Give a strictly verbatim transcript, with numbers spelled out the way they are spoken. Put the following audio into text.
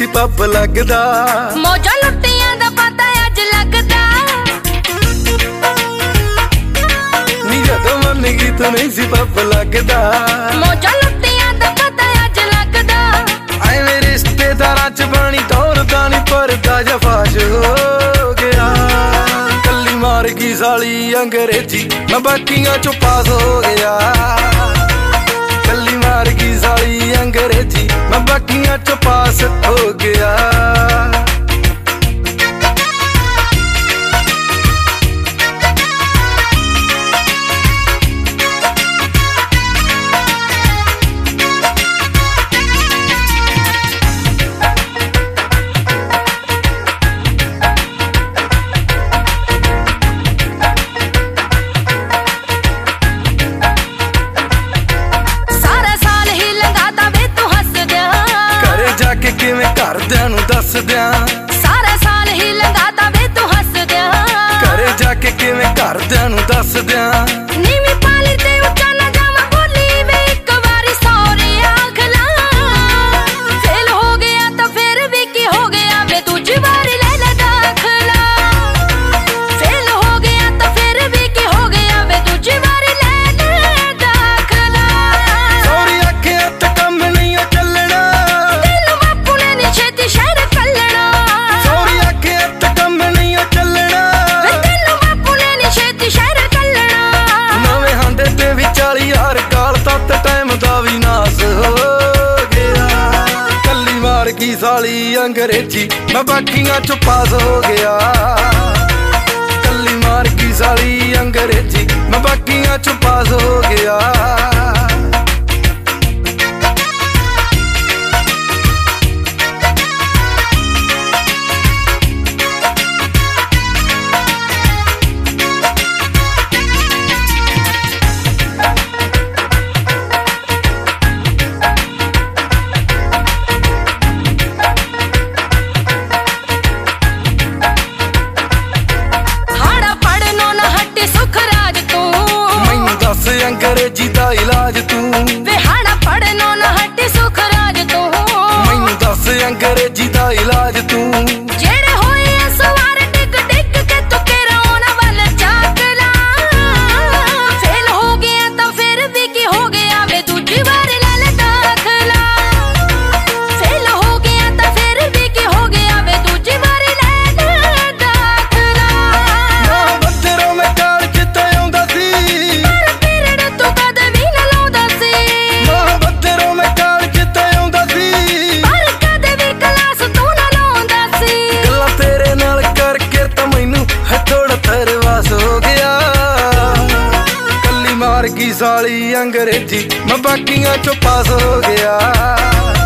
Pub ਲੱਗਦਾ। ਮੌਜਾਂ ਲੁੱਟੀਆਂ ਦਾ ਪਤਾ ਅੱਜ ਲੱਗਦਾ। ਨੀ ਜਦੋਂ ਮੰਨ ਗਈ ਤੂੰ ਨਹੀਂ ਸੀ ਪੱਬ ਲੱਗਦਾ। ਮੌਜਾਂ ਲੁੱਟੀਆਂ ਦਾ ਪਤਾ ਅੱਜ ਲੱਗਦਾ। ਐ ਮੇਰੇ ਰਿਸ਼ਤੇਦਾਰਾਂ ਚ ਬਾਣੀ ਤੋਰਦਾ ਨੀ ਪਰਦਾ ਜਫਾਸ਼ ਹੋ ਗਿਆ। ਕੱਲੀ ਮਾਰ ਗਈ ਸਾਲੀ ਅੰਗਰੇਜ਼ੀ ਮੈਂ ਬਾਕੀਆਂ ਚੋਂ ਪਾਸ ਹੋ ਗਿਆ। ਕੱਲੀ ਮਾਰ ਗਈ ਸਾਲੀ ਅੰਗਰੇਜ਼ੀ ਮੈਂ ਬਾਕੀਆਂ ਚੋਂ ਪਾਸ ਹੋ ਗਿਆ। ਕਿਵੇਂ ਘਰਦਿਆਂ ਨੂੰ ਦੱਸ ਦਿਆਂ ਸਾਰਾ ਸਾਲ ਹੀ ਲੰਘਾਤਾ ਵੇ ਤੂੰ ਹੱਸਦਿਆਂ। ਘਰੇ ਜਾ ਕੇ ਕਿਵੇਂ ਘਰਦਿਆਂ ਨੂੰ ਦੱਸ ਦਿਆਂ। ਨੀਵੀਂ ਪਾਲੀ ਤੇ ਉੱਚਾ ਨਾ ਜਾਵਾਂ ਬੋਲੀ ਵੇ ਇੱਕ ਵਾਰੀ ਸੌਰੀ ਆਖ ਲਾ। ਫੇਲ ਹੋ ਗਿਆ ਤਾਂ ਫਿਰ ਵੀ ਕੀ ਹੋ ਗਿਆ ਵੇ ਦੂਜੀ ਵਾਰੀ ਲੈ ਲੈ ਦਾਖਲਾ। ਫੇਲ ਹੋ ਗਿਆ ਤਾਂ ਫਿਰ ਵੀ ਕੀ ਹੋ ਗਿਆ ਵੇ ਦੂਜੀ ਵਾਰੀ ਲੈ ਲੈ ਦਾਖਲਾ। ਸੌਰੀ ਆਖਿਆ ਤਾਂ ਕੰਮ ਨਹੀਂ ਓ ਚੱਲਣਾ। ਛੇਤੀ ਸ਼ਹਿਰ ਕੱਲਣਾ। ਸੌਰੀ ਆਖਿਆ ਤਾਂ ਕੰਮ ਨਹੀਂ ਓ ਚੱਲਣਾ। ਵੇ ਤੈਨੂੰ ਬਾਪੂ ਨੇ ਨੀ ਛੇਤੀ ਸ਼ਹਿਰ ਕੱਲਣਾ। ਨਵੇਂ ਹਾਂਡੇ ਤੇ ਵੀ ਚਾਲੀ ਹਜ਼ਾਰ ਕਾਲ ਤੱਤ ਟਾਈਮ ਦਾ ਵੀ ਨਾਸ ਹੋ ਗਿਆ। ਕੱਲੀ ਮਾਰ ਗਈ ਸਾਲੀ ਅੰਗਰੇਜ਼ੀ ਮੈਂ ਬਾਕੀਆਂ ਚੋਂ ਪਾਸ ਹੋ ਗਿਆ। ਕੱਲੀ ਮਾਰ ਗਈ ਸਾਲੀ ਅੰਗਰੇਜ਼ੀ ਮੈਂ ਬਾਕੀਆਂ ਚੋਂ ਪਾਸ ਹੋ ਗਿਆ। ਅੰਗਰੇਜ਼ੀ ਦਾ ਇਲਾਜ ਤੂੰ ਵੇ ਹਾੜਾ ਪੜਨੋਂ ਨਾ ਹਟੇ ਸੁਖ ਰਾਜ ਤੂੰ। ਮੈਨੂੰ ਦੱਸ ਅੰਗਰੇਜ਼ੀ ਦਾ ਇਲਾਜ ਤੂੰ। ਜਿਹੜੇ ਹੋਏ ਆ ਸਵਾਰ ਡਿੱਗ ਡਿੱਗ ਕੇ ਤੂੰ ਕਿਰੋਂ ਵੱਲ ਚਾਕ ਲਾ। ਫੇਲ ਹੋ ਗਿਆ ਤਾਂ ਫਿਰ ਵੀ ਕੀ ਹੋ ਗਿਆ ਵੇ ਦੂਜੀ ਵਾਰੀ ਲੈ ਲੈ ਦਾਖਲਾ। ਫੇਲ ਹੋ ਗਿਆ ਤਾਂ ਫਿਰ ਵੀ ਕੀ ਹੋ ਗਿਆ ਵੇ ਦੂਜੀ ਵਾਰੀ ਲੈ ਲੈ ਦਾਖਲਾ। ਨਾ ਬੱਦਰੋਂ ਮੈਂ ਕਾਲਜ ਤੇ ਆਉਂਦਾ ਸੀ। ਤੂੰ ਕਦੇ ਵੀ ਨਾ ਲਾਉਂਦਾ ਸੀ। ਨਾ ਬੱਦਰੋਂ ਮੈਂ ਕਾਲਜ ਤੇ ਆਉਂਦਾ ਸੀ। ਪਰ ਕਦੇ ਵੀ ਕਲਾਸ ਤੂੰ ਨਾ ਲਾਉਂਦਾ ਸੀ। ਗੱਲਾਂ ਤੇਰੇ ਨਾਲ ਕਰਕੇ ਤਾਂ ਮੈਨੂੰ ਹੈ ਥੋੜਾ ਤਰਵਾਸ ਹੋ ਗਿਆ। ਕੱਲੀ ਮਾਰ ਗਈ ਸਾਲੀ ਅੰਗਰੇਜ਼ੀ ਮੈਂ ਬਾਕੀਆਂ ਚੋਂ ਪਾਸ ਹੋ ਗਿਆ।